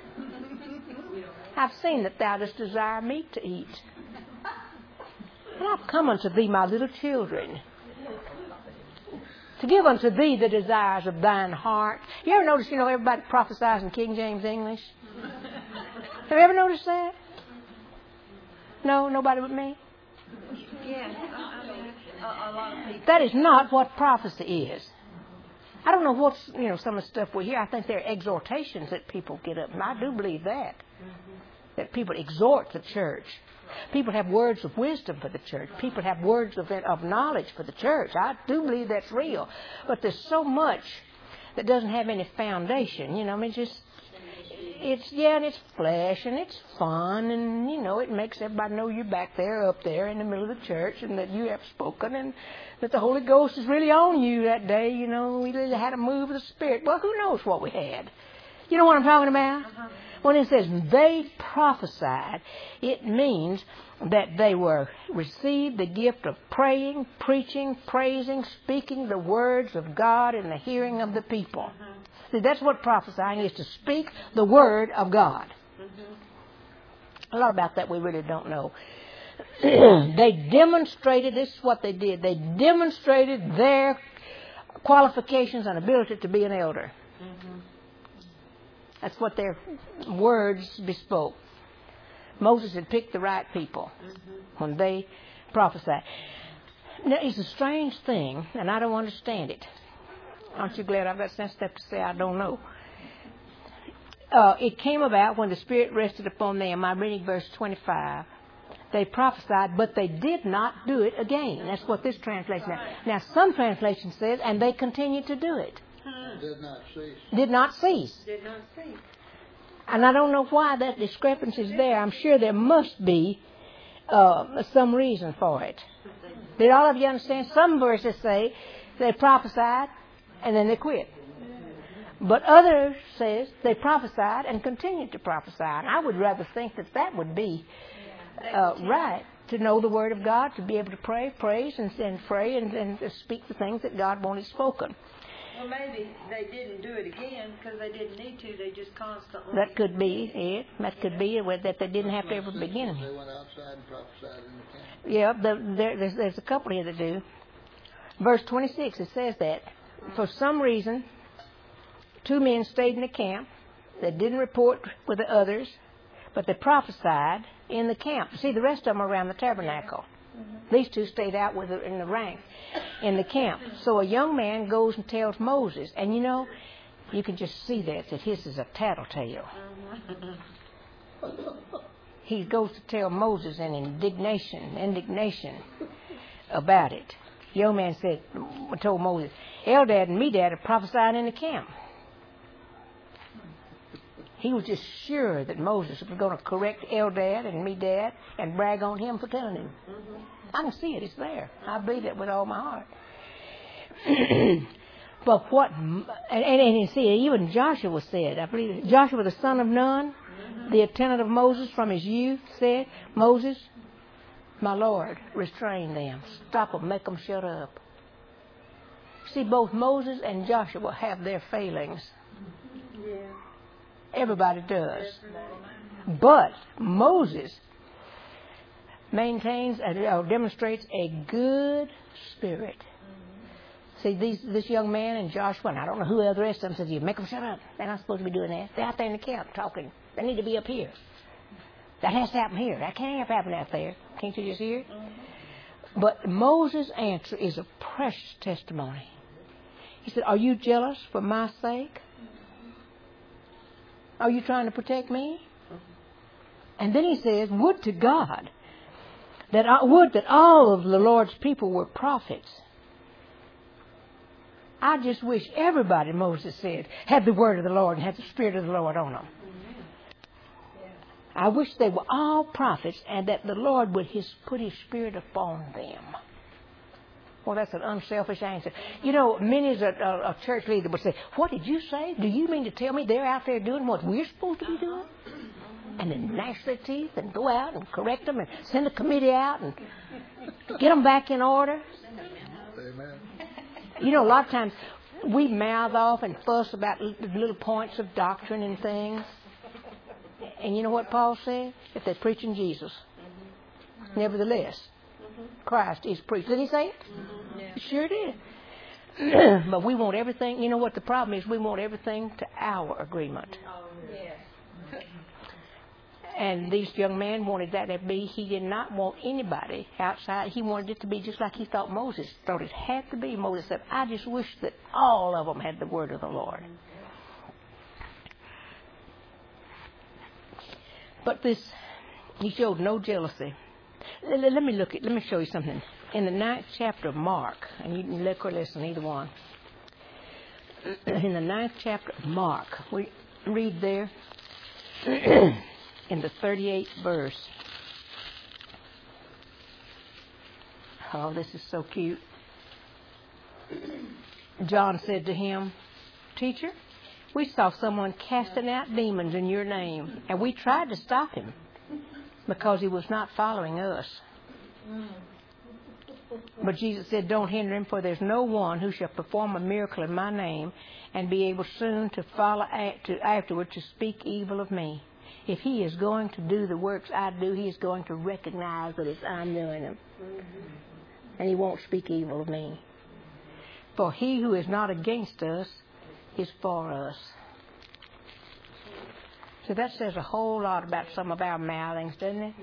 I've seen that thou dost desire meat to eat. And I've come unto thee, my little children, to give unto thee the desires of thine heart. You ever notice, everybody prophesies in King James English? Have you ever noticed that? No, nobody but me? Yes. A lot of people. That is not what prophecy is. I don't know what's, some of the stuff we hear. I think they're exhortations that people get up. And I do believe that. That people exhort the church. People have words of wisdom for the church. People have words of knowledge for the church. I do believe that's real. But there's so much that doesn't have any foundation. It's flesh and it's fun and, it makes everybody know you're back there, up there in the middle of the church and that you have spoken and that the Holy Ghost is really on you that day, we really had a move of the Spirit. Well, who knows what we had? You know what I'm talking about? When it says they prophesied, it means that they received the gift of praying, preaching, praising, speaking the words of God in the hearing of the people. See, that's what prophesying is, to speak the Word of God. A lot about that we really don't know. They demonstrated, this is what they did, they demonstrated their qualifications and ability to be an elder. That's what their words bespoke. Moses had picked the right people when they prophesied. Now, it's a strange thing, and I don't understand it. Aren't you glad I've got sense enough to say I don't know? It came about when the Spirit rested upon them. I'm reading verse 25. They prophesied, but they did not do it again. That's what this translation says. Now, some translation says, and they continued to do it. Did not cease. Did not cease. Did not cease. And I don't know why that discrepancy is there. I'm sure there must be some reason for it. Did all of you understand? Some verses say they prophesied and then they quit. But others says they prophesied and continued to prophesy. And I would rather think that would be right, to know the Word of God, to be able to pray, praise, and pray and speak the things that God wanted spoken. Well, maybe they didn't do it again because they didn't need to. They just constantly. That could be it. That could be it, that they didn't have to ever begin. They went outside and prophesied in the camp. Yeah, there's a couple here that do. Verse 26, it says that for some reason, 2 men stayed in the camp. They didn't report with the others, but they prophesied in the camp. See, the rest of them are around the tabernacle. These 2 stayed out in the rank in the camp. So a young man goes and tells Moses, and you can just see that his is a tattletale. He goes to tell Moses in indignation about it. The young man told Moses, Eldad and Medad are prophesying in the camp. He was just sure that Moses was going to correct Eldad and Medad and brag on him for telling him. I can see it. It's there. I believe it with all my heart. But what... And see, even Joshua said, I believe, Joshua the son of Nun, the attendant of Moses from his youth, said, Moses, my Lord, restrain them. Stop them. Make them shut up. See, both Moses and Joshua have their failings. Yeah. Everybody does. But Moses maintains or demonstrates a good spirit. See, this young man and Joshua, and I don't know who the rest of them says, you make them shut up. They're not supposed to be doing that. They're out there in the camp talking. They need to be up here. That has to happen here. That can't happen out there. Can't you just hear it? But Moses' answer is a precious testimony. He said, are you jealous for my sake? Are you trying to protect me? And then he says, would to God that all of the Lord's people were prophets. I just wish everybody, Moses said, had the word of the Lord and had the Spirit of the Lord on them. I wish they were all prophets and that the Lord would put His Spirit upon them. Well, that's an unselfish answer. You know, many as a church leader would say, what did you say? Do you mean to tell me they're out there doing what we're supposed to be doing? And then gnash their teeth and go out and correct them and send a committee out and get them back in order? Amen. You know, a lot of times we mouth off and fuss about little points of doctrine and things. And you know what Paul said? If they're preaching Jesus. Nevertheless, Christ is preached. Did he say it? Yeah. Sure did. But we want everything. You know what the problem is? We want everything to our agreement. Yes. And this young man wanted that to be. He did not want anybody outside. He wanted it to be just like he thought Moses thought it had to be. Moses said, I just wish that all of them had the word of the Lord. But he showed no jealousy. Let me show you something. In the 9th chapter of Mark, and you can look or listen, either one. In the 9th chapter of Mark, we read there in the 38th verse. Oh, this is so cute. John said to him, Teacher, we saw someone casting out demons in your name, and we tried to stop him because he was not following us. But Jesus said, don't hinder him, for there's no one who shall perform a miracle in my name and be able soon to follow afterward to speak evil of me. If he is going to do the works I do, he is going to recognize that it's I'm doing them. And he won't speak evil of me. For he who is not against us is for us. So that says a whole lot about some of our mouthings, doesn't it?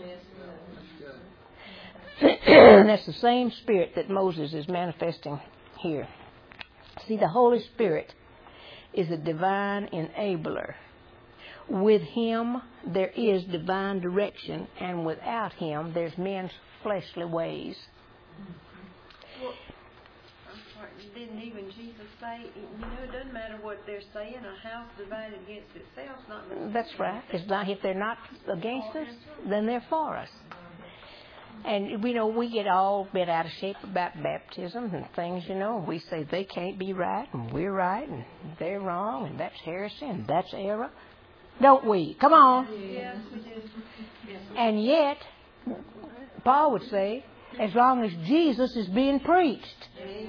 Yes. That's the same Spirit that Moses is manifesting here. See, the Holy Spirit is a divine enabler. With Him, there is divine direction, and without Him, there's men's fleshly ways. Well, didn't even Jesus say, it doesn't matter what they're saying, a house divided against itself is not going to... That's right. It's not, if they're not against us, then they're for us. And, we get all bent out of shape about baptism and things, We say they can't be right, and we're right, and they're wrong, and that's heresy, and that's error. Don't we? Come on. Yes, we do. And yet, Paul would say, as long as Jesus is being preached.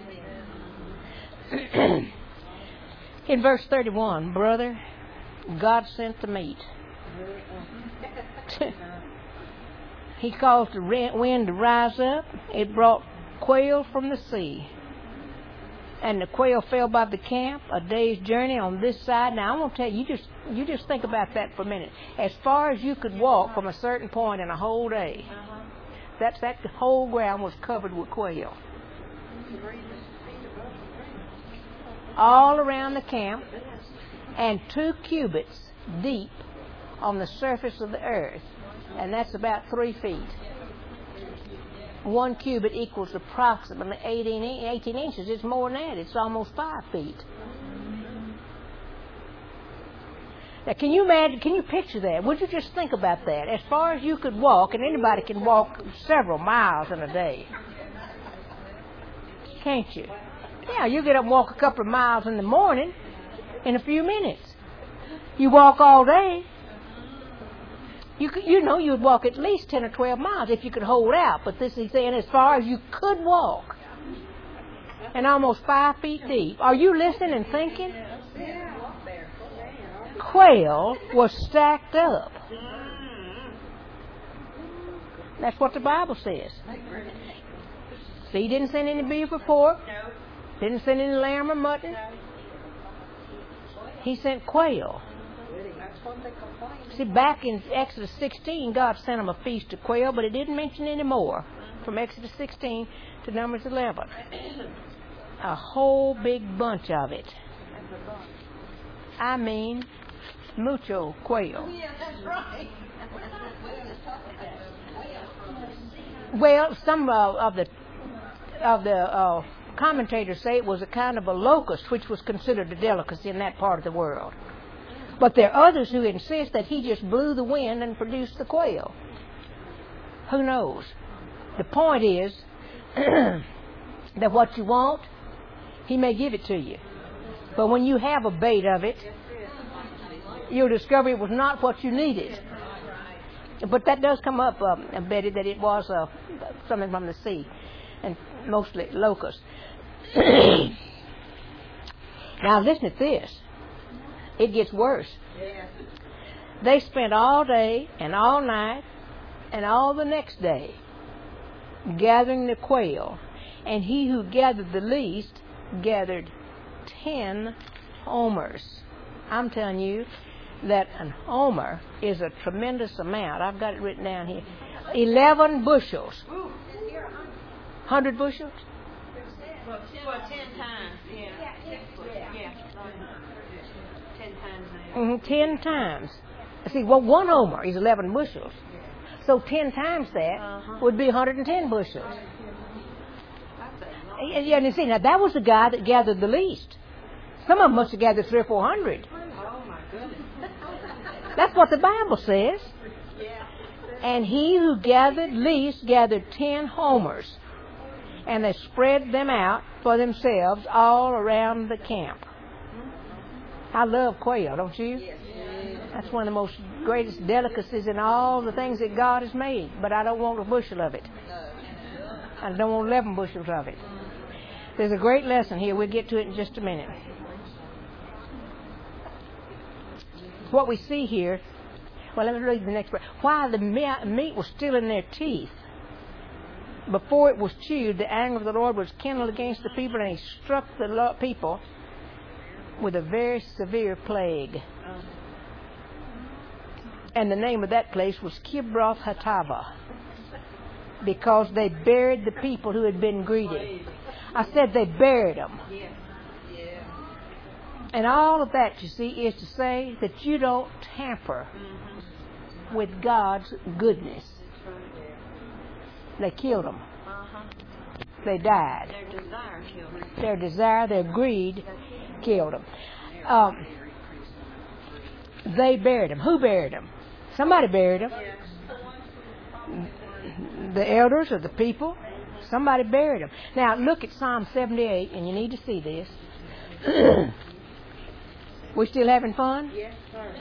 In verse 31, brother, God sent the meat. He caused the wind to rise up. It brought quail from the sea. And the quail fell by the camp, a day's journey on this side. Now, I want to tell you, you just think about that for a minute. As far as you could walk from a certain point in a whole day, that whole ground was covered with quail. All around the camp, and 2 cubits deep on the surface of the earth. And that's about 3 feet. 1 cubit equals approximately 18 inches. It's more than that. It's almost 5 feet. Now, can you imagine, can you picture that? Would you just think about that? As far as you could walk, and anybody can walk several miles in a day. Can't you? Yeah, you get up and walk a couple of miles in the morning in a few minutes. You walk all day. You'd walk at least 10 or 12 miles if you could hold out. But this is saying as far as you could walk. And almost 5 feet deep. Are you listening and thinking? Quail was stacked up. That's what the Bible says. See, he didn't send any beef or pork. Didn't send any lamb or mutton. He sent quail. See, back in Exodus 16, God sent them a feast of quail, but it didn't mention any more. From Exodus 16 to Numbers 11. A whole big bunch of it. I mean, mucho quail. Yeah, that's right. Well, some of the commentators say it was a kind of a locust, which was considered a delicacy in that part of the world. But there are others who insist that he just blew the wind and produced the quail. Who knows? The point is that what you want, he may give it to you. But when you have a bait of it, you'll discover it was not what you needed. But that does come up, Betty, that it was something from the sea, and mostly locusts. Now listen at this. It gets worse. They spent all day and all night and all the next day gathering the quail, and he who gathered the least gathered 10 homers. I'm telling you that an homer is a tremendous amount. I've got it written down here. 11 bushels. 100 bushels? Well, 10 times. Yeah. 10 times now. 10 times. See, well, one homer is 11 bushels. So 10 times that would be 110 bushels. And you see, now that was the guy that gathered the least. Some of them must have gathered 300 or 400. Oh, my goodness. That's what the Bible says. And he who gathered least gathered 10 homers. And they spread them out for themselves all around the camp. I love quail, don't you? That's one of the most greatest delicacies in all the things that God has made. But I don't want a bushel of it. I don't want 11 bushels of it. There's a great lesson here. We'll get to it in just a minute. What we see here, well, let me read the next part. While the meat was still in their teeth, before it was chewed, the anger of the Lord was kindled against the people, and he struck the people with a very severe plague. And the name of that place was Kibroth Hattaavah, because they buried the people who had been greedy. I said they buried them. And all of that, you see, is to say that you don't tamper with God's goodness. They killed them. They died. Their desire killed them. Their desire, their greed killed them. They buried them. Who buried them? Somebody buried them. The elders or the people. Somebody buried them. Now look at Psalm 78, and you need to see this. We still having fun? Yes, sir.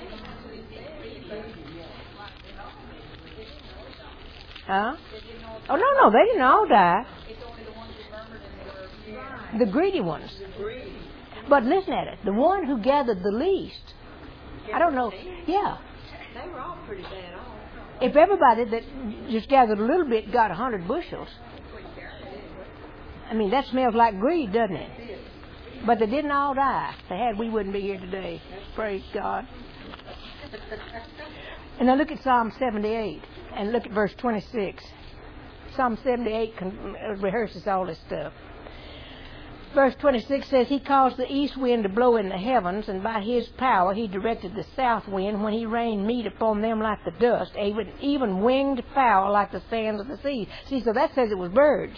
Huh? Oh, no, they didn't all die. The greedy ones. But listen at it. The one who gathered the least. I don't know. Yeah. They were all pretty bad off. If everybody that just gathered a little bit got 100 bushels, I mean, that smells like greed, doesn't it? But they didn't all die. If they had, we wouldn't be here today. Praise God. And now look at Psalm 78 and look at verse 26. Psalm 78 rehearses all this stuff. Verse 26 says, he caused the east wind to blow in the heavens, and by his power he directed the south wind when he rained meat upon them like the dust, even winged fowl like the sands of the sea. See, so that says it was birds.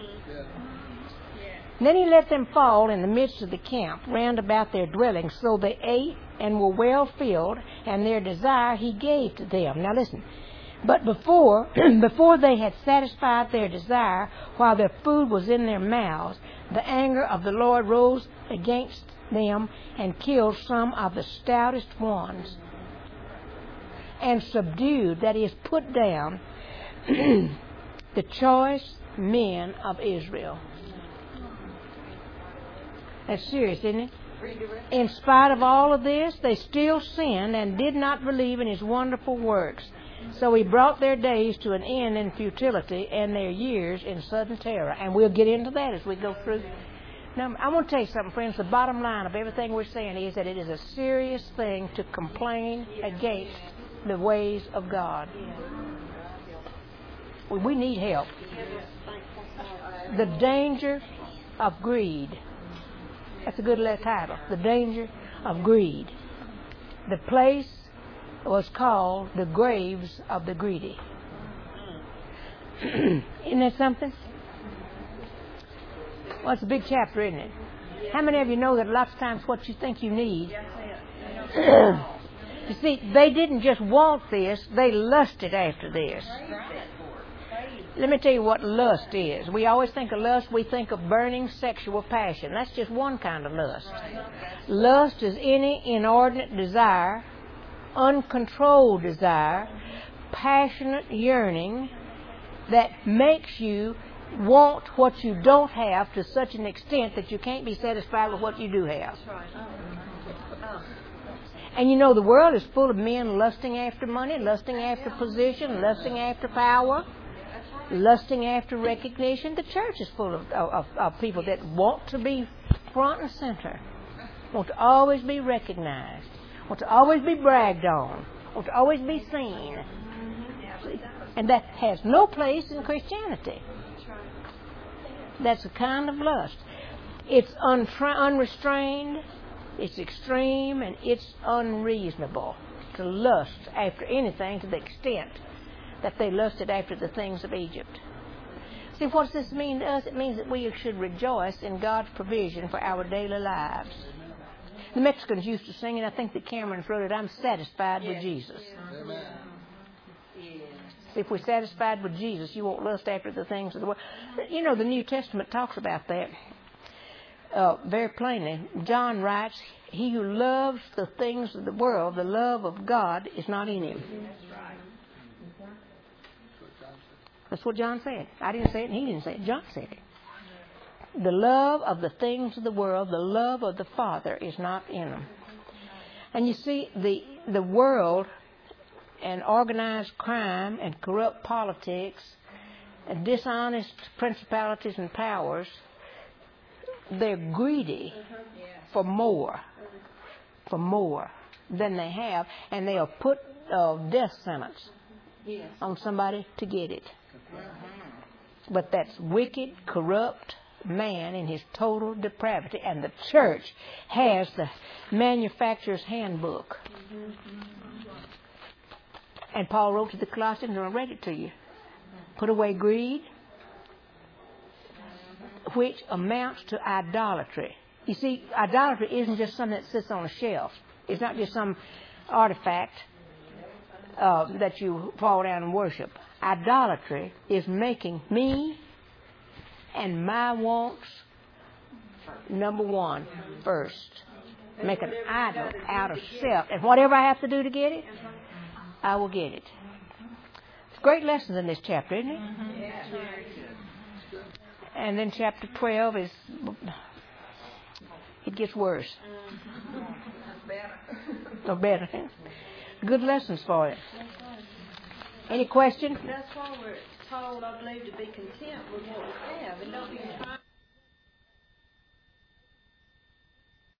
And then he let them fall in the midst of the camp, round about their dwellings. So they ate and were well filled, and their desire he gave to them. Now listen. But before they had satisfied their desire, while their food was in their mouths, the anger of the Lord rose against them and killed some of the stoutest ones. and subdued, that is, put down, the choice men of Israel. That's serious, isn't it? In spite of all of this, they still sinned and did not believe in His wonderful works. So He brought their days to an end in futility and their years in sudden terror. And we'll get into that as we go through. Now, I want to tell you something, friends. The bottom line of everything we're saying is that it is a serious thing to complain against the ways of God. We need help. The danger of greed. That's a good title. The danger of greed. The place was called the graves of the greedy. Isn't that something? Well, it's a big chapter, isn't it? How many of you know that lots of times what you think you need... You see, they didn't just want this, they lusted after this. Let me tell you what lust is. We always think of lust, we think of burning sexual passion. That's just one kind of lust. Lust is any inordinate desire, uncontrolled desire, passionate yearning that makes you want what you don't have to such an extent that you can't be satisfied with what you do have. And you know, the world is full of men lusting after money, lusting after position, lusting after power, lusting after recognition. The church is full of people that want to be front and center, want to always be recognized, want to always be bragged on, want to always be seen. And that has no place in Christianity. That's a kind of lust. It's unrestrained, it's extreme, and it's unreasonable to lust after anything to the extent that they lusted after the things of Egypt. See, what does this mean to us? It means that we should rejoice in God's provision for our daily lives. The Mexicans used to sing, and I think that Cameron wrote it, I'm satisfied with Jesus. Amen. If we're satisfied with Jesus, you won't lust after the things of the world. You know, the New Testament talks about that very plainly. John writes, he who loves the things of the world, the love of God is not in him. That's what John said. I didn't say it, and he didn't say it. John said it. The love of the things of the world, the love of the Father is not in them. And you see, the world and organized crime and corrupt politics and dishonest principalities and powers, they're greedy for more than they have, and they'll put death sentence on somebody to get it. But that's wicked, corrupt man in his total depravity, and the church has the manufacturer's handbook. And Paul wrote to the Colossians, and I read it to you. Put away greed, which amounts to idolatry. You see, idolatry isn't just something that sits on a shelf. It's not just some artifact that you fall down and worship. Idolatry is making me and my wants number one first. Make an idol out of self. And whatever I have to do to get it, I will get it. It's great lessons in this chapter, isn't it? And then chapter 12 is, it gets worse. Or better. Good lessons for it. Any questions? That's why we're told, I believe, to be content with what we have and don't be